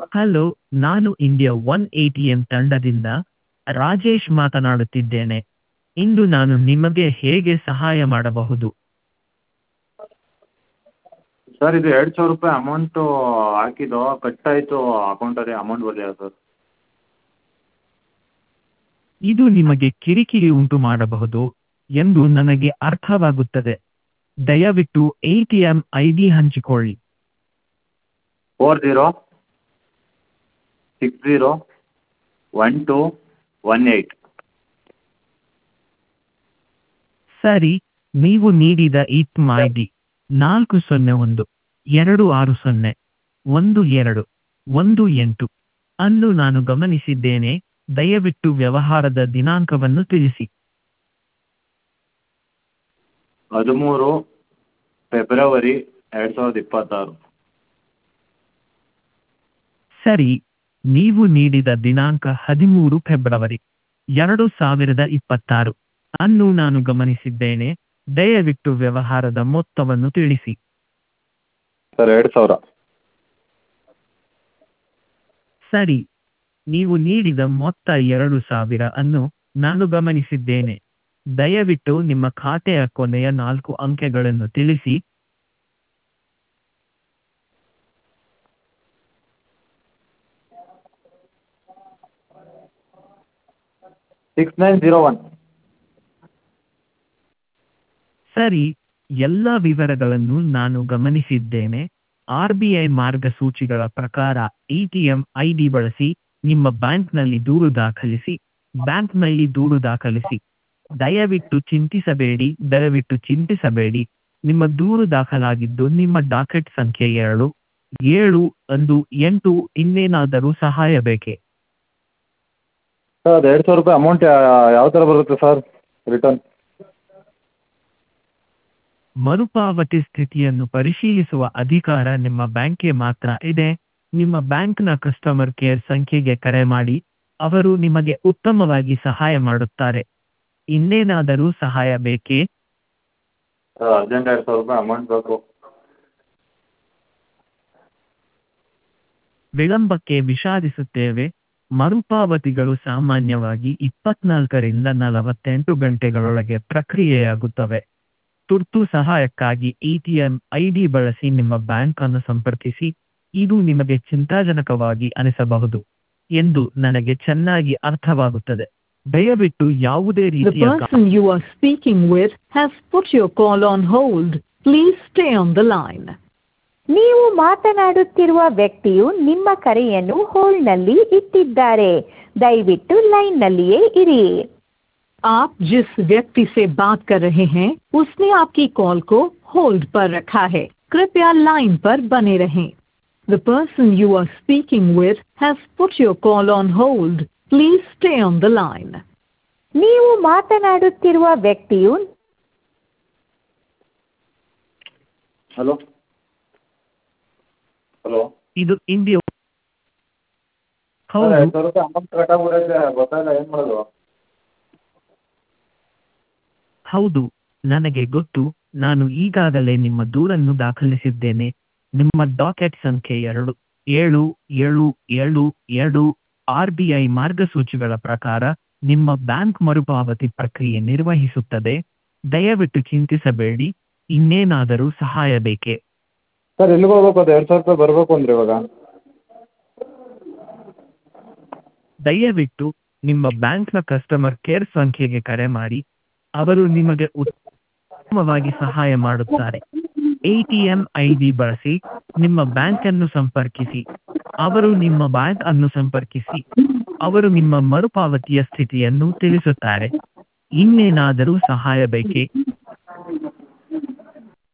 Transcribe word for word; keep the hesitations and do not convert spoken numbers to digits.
Hello, ನಾನು India one A T M ತಂಡದಿಂದ ರಾಜೇಶ್ ಮಾತನಾಡುತ್ತಿದ್ದೇನೆ. ಇಂದು ನಾನು ನಿಮಗೆ ಹೇಗೆ ಸಹಾಯ ಮಾಡಬಹುದು? ಸರ್ ಇದು ಎರಡು ಸಾವಿರ ರೂಪಾಯಿ ಅಮೌಂಟು ಹಾಕಿದ್ದು ಕಟ್ಟಾಯಿತು ಅಕೌಂಟಲ್ಲಿ ಅಮೌಂಟ್ ಬಂದಿಲ್ಲ ಸರ್. ಇದು ನಿಮಗೆ ಕಿರಿಕಿರಿ ಉಂಟು ಮಾಡಬಹುದು ಎಂದು ನನಗೆ ಅರ್ಥವಾಗುತ್ತದೆ. ದಯವಿಟ್ಟು A T M I D ಹಂಚಿಕೊಳ್ಳಿ. Four zero six zero one two one eight. ಸರಿ, ನೀವು ನೀಡಿದ E T M I D ನಾಲ್ಕು ಸೊನ್ನೆ ಒಂದು ಎರಡು ಆರು ಸೊನ್ನೆ ಒಂದು ಎರಡು ಒಂದು ಎಂಟು ಅನ್ನು ನಾನು ಗಮನಿಸಿದ್ದೇನೆ. ದಯವಿಟ್ಟು ವ್ಯವಹಾರದ ದಿನಾಂಕವನ್ನು ತಿಳಿಸಿ. ಹದಿಮೂರು ಫೆಬ್ರವರಿ ಎರಡು ಸಾವಿರದ ಇಪ್ಪತ್ತಾರು. ಸರಿ, ನೀವು ನೀಡಿದ ದಿನಾಂಕ ಹದಿಮೂರು ಫೆಬ್ರವರಿ ಎರಡು ಸಾವಿರದ ಇಪ್ಪತ್ತಾರು ಅನ್ನು ನಾನು ಗಮನಿಸಿದ್ದೇನೆ. ದಯವಿಟ್ಟು ವ್ಯವಹಾರದ ಮೊತ್ತವನ್ನು ತಿಳಿಸಿ. ಸರ್ ಎರಡು ಸಾವಿರ. ಸರಿ, ನೀವು ನೀಡಿದ ಮೊತ್ತ ಎರಡು ಸಾವಿರ ಅನ್ನು ನಾನು ಗಮನಿಸಿದ್ದೇನೆ. ದಯವಿಟ್ಟು ನಿಮ್ಮ ಖಾತೆಯ ಕೊನೆಯ ನಾಲ್ಕು ಅಂಕೆಗಳನ್ನು ತಿಳಿಸಿ. Six nine zero one. ಸರಿ, ಎಲ್ಲ ವಿವರಗಳನ್ನು ನಾನು ಗಮನಿಸಿದ್ದೇನೆ. ಆರ್ ಬಿ ಐ ಮಾರ್ಗಸೂಚಿಗಳ ಪ್ರಕಾರ A T M I D ಬಳಸಿ ನಿಮ್ಮ ಬ್ಯಾಂಕ್ನಲ್ಲಿ ದೂರು ದಾಖಲಿಸಿ. ಬ್ಯಾಂಕ್ನಲ್ಲಿ ದೂರು ದಾಖಲಿಸಿ. ದಯವಿಟ್ಟು ಚಿಂತಿಸಬೇಡಿ ದಯವಿಟ್ಟು ಚಿಂತಿಸಬೇಡಿ ನಿಮ್ಮ ದೂರು ದಾಖಲಾಗಿದ್ದು ನಿಮ್ಮ ಡಾಕೆಟ್ ಸಂಖ್ಯೆ ಎರಡು ಏಳು ಒಂದು ಎಂಟು. ಇನ್ನೇನಾದರೂ ಸಹಾಯ ಬೇಕೇ? ಸರ್ ಅದು ಎರಡು ಸಾವಿರ ರೂಪಾಯಿ ಅಮೌಂಟ್ ಯಾವ ಥರ ಬರುತ್ತೆ ಸರ್ ರಿಟರ್ನ್? ಮರುಪಾವತಿ ಸ್ಥಿತಿಯನ್ನು ಪರಿಶೀಲಿಸುವ ಅಧಿಕಾರ ನಿಮ್ಮ ಬ್ಯಾಂಕ್ಗೆ ಮಾತ್ರ ಇದೆ. ನಿಮ್ಮ ಬ್ಯಾಂಕ್ನ ಕಸ್ಟಮರ್ ಕೇರ್ ಸಂಖ್ಯೆಗೆ ಕರೆ ಮಾಡಿ, ಅವರು ನಿಮಗೆ ಉತ್ತಮವಾಗಿ ಸಹಾಯ ಮಾಡುತ್ತಾರೆ. ಇನ್ನೇನಾದರೂ ಸಹಾಯ ಬೇಕೇ? ಸರ್ ಅರ್ಜೆಂಟ್ ಎರಡು ಸಾವಿರ ರೂಪಾಯಿ ಅಮೌಂಟ್ ಬೇಕು. ವಿಳಂಬಕ್ಕೆ ವಿಷಾದಿಸುತ್ತೇವೆ. ಮರುಪಾವತಿಗಳು ಸಾಮಾನ್ಯವಾಗಿ ಇಪ್ಪತ್ನಾಲ್ಕರಿಂದ ನಲವತ್ತೆಂಟು ಗಂಟೆಗಳೊಳಗೆ ಪ್ರಕ್ರಿಯೆಯಾಗುತ್ತವೆ. ತುರ್ತು ಸಹಾಯಕ್ಕಾಗಿ A T M I D ಬಳಸಿ ನಿಮ್ಮ ಬ್ಯಾಂಕ್ ಅನ್ನು ಸಂಪರ್ಕಿಸಿ. ಇದು ನಿಮಗೆ ಚಿಂತಾಜನಕವಾಗಿ ಅನಿಸಬಹುದು ಎಂದು ನನಗೆ ಚೆನ್ನಾಗಿ ಅರ್ಥವಾಗುತ್ತದೆ. ದಯವಿಟ್ಟು ಯಾವುದೇ The ರೀತಿಯ person you are speaking with has put your call on hold. Please stay on the line. ನೀವು ಮಾತನಾಡುತ್ತಿರುವ ವ್ಯಕ್ತಿಯು ನಿಮ್ಮ ಕರೆಯನ್ನು ಹೋಲ್ಡ್ನಲ್ಲಿ ಇಟ್ಟಿದ್ದಾರೆ. ದಯವಿಟ್ಟು ಲೈನ್ನಲ್ಲಿಯೇ ಇರಿ. आप जिस व्यक्ति से बात कर रहे हैं उसने आपकी कॉल को होल्ड पर रखा है. कृपया लाइन पर बने रहें. The person you are speaking with has put your call on hold. Please stay on the line. ನೀವು ಮಾತನಾಡುತ್ತಿರುವ ವ್ಯಕ್ತಿಯು ಹಲೋ ಹಲೋ ಇದು ಇಂಡಿಯಾ ಸರ್ ಹೌದು ಎರಡು ಸಾವಿರ ರೂಪಾಯಿ ಅಮೌಂಟ್ ಕಟ್ಟಾಗ್ಬಿಡೈತೆ ಗೊತ್ತಾಗಿಲ್ಲ ಏನು ಮಾಡೋದು? ಹೌದು ನನಗೆ ಗೊತ್ತು. ನಾನು ಈಗಾಗಲೇ ನಿಮ್ಮ ದೂರನ್ನು ದಾಖಲಿಸಿದ್ದೇನೆ. ನಿಮ್ಮ ಡಾಕೆಟ್ ಸಂಖ್ಯೆ ಎರಡು ಏಳು ಏಳು ಏಳು ಎರಡು. ಆರ್ ಬಿ ಐ ಮಾರ್ಗಸೂಚಿಗಳ ಪ್ರಕಾರ ನಿಮ್ಮ ಬ್ಯಾಂಕ್ ಮರುಪಾವತಿ ಪ್ರಕ್ರಿಯೆ ನಿರ್ವಹಿಸುತ್ತದೆ. ದಯವಿಟ್ಟು ಚಿಂತಿಸಬೇಡಿ. ಇನ್ನೇನಾದರೂ ಸಹಾಯ ಬೇಕೇ? ಸರ್ ಎಲ್ಲಿಗೆ ಹೋಗ್ಬೇಕು? ಅದು ಎರಡು ಸಾವಿರ ರೂಪಾಯಿ ಬರಬೇಕು ಅಂದ್ರೆ ಇವಾಗ ದಯವಿಟ್ಟು ನಿಮ್ಮ ಬ್ಯಾಂಕ್ನ ಕಸ್ಟಮರ್ ಕೇರ್ ಸಂಖ್ಯೆಗೆ ಕರೆ ಮಾಡಿ, ಅವರು ನಿಮಗೆ ಉತ್ತಮವಾಗಿ ಸಹಾಯ ಮಾಡುತ್ತಾರೆ. A T M I D ಬಳಸಿ ನಿಮ್ಮ ಬ್ಯಾಂಕ್ ಅನ್ನು ಸಂಪರ್ಕಿಸಿ. ಅವರು ನಿಮ್ಮ ಬ್ಯಾಂಕ್ ಅನ್ನು ಸಂಪರ್ಕಿಸಿ. ಅವರು ನಿಮ್ಮ ಮರುಪಾವತಿಯ ಸ್ಥಿತಿಯನ್ನು ತಿಳಿಸುತ್ತಾರೆ. ಇನ್ನೇನಾದರೂ ಸಹಾಯ ಬೇಕೇ?